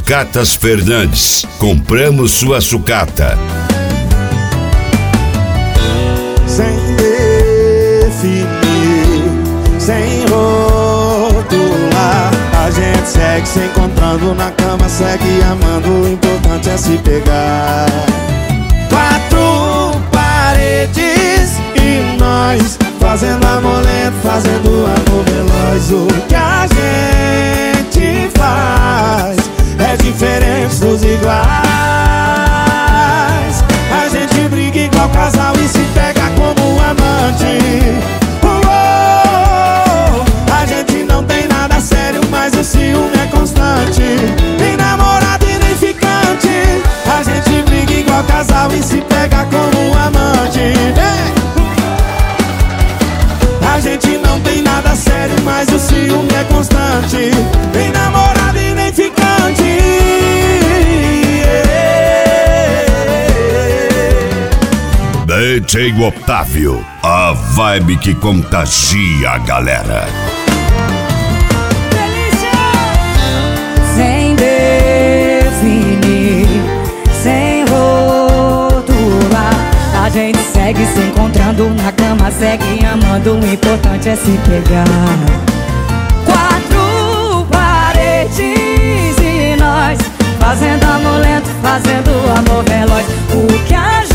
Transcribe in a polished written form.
Sucatas Fernandes. Compramos sua sucata. Sem definir, sem rotular, a gente segue se encontrando na cama, segue amando, o importante é se pegar. Quatro paredes e nós, fazendo amor lento, fazendo amor veloz. O que a gente faz é diferente dos iguais. A gente briga igual casal e se pega como amante. A gente não tem nada sério, mas o ciúme é constante. Nem namorado e nem ficante. A gente briga igual casal e se pega como amante. A gente não tem nada sério, mas o ciúme é constante. Nem namorado e nem ficante. DJ Otávio, a vibe que contagia a galera. Sem definir, sem rotular, a gente segue se encontrando na cama, segue amando, o importante é se pegar. Quatro paredes e nós, fazendo amor lento, fazendo amor veloz. O que a